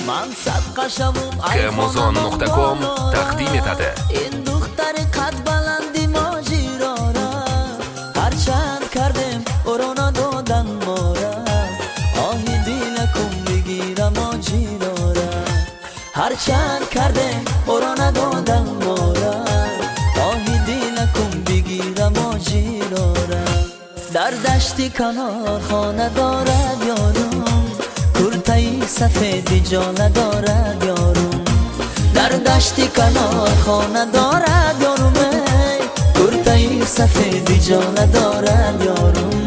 من صدقشم Kmozon.com تقدیم etadi. این دختر قد بلندی ماجرا را هرچند کردم او را ندادن ما را آهی دیلکم بگیرم ماجرا را هرچند کردم او را ندادن ما را آهی دیلکم بگیرم ماجرا را در دشتی کنار خانه دارد یارم کرتای سفید جانه دارد یارم در دشتی کنار خانه دارد یارم کرتای سفید جانه دارد یارم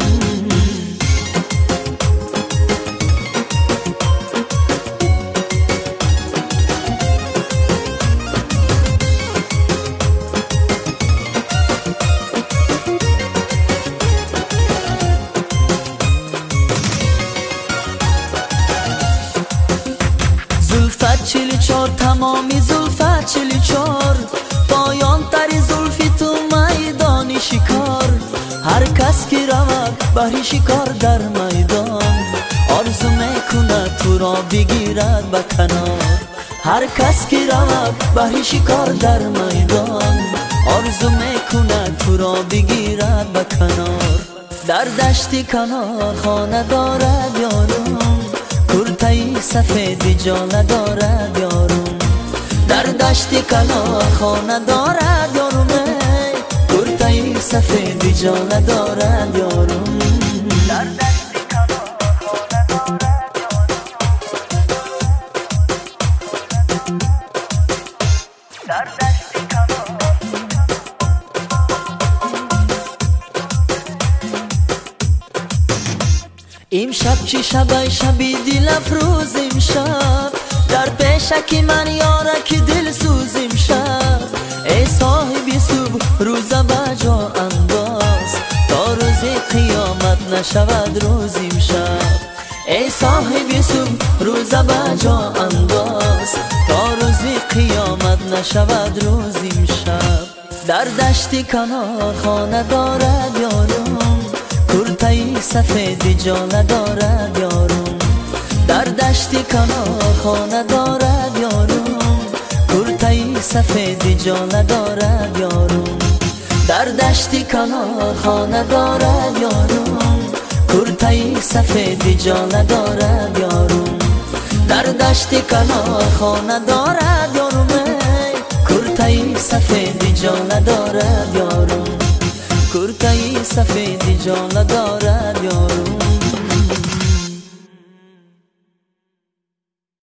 زلفت 44 تمامی زلفت 44 پایان تری زلفی تو میدان شکار هر کس که رود بری شکار در میدان آرزو میکند تو را بگیرد به کنار هر کس که رود بری شکار در میدان آرزو میکند تو را بگیرد به کنار در دشتی کنار خانه دارد یارم کرتای سفید جانه دارد یارم در دشتی کنار خانه دارد یارم کرتای سفید جانه دارد یارم در دشتی کنار خانه دارد یارم در دشتی کنار امشب چی شب شبی دل افروز امشب در پیشکی من یارک دل سوز امشب ای صاحبی صبح روز بجا انداز تا روز قیامت نشود روز امشب ای صاحبی صبح روز بجا انداز تا روز قیامت نشود روز امشب در دشتی کنار خانه دارد یارم کرتای سفید جانه دارد یارم در دشتی کنار خانه دارد یارم کرتای سفید جانه دارد یارم در دشتی کنار خانه دارد یارم کرتای سفید جانه دارد یارم در دشتی کنار خانه دارد یارم کرتای سفید جانه دارد یارم کرتای سفید جانه دارد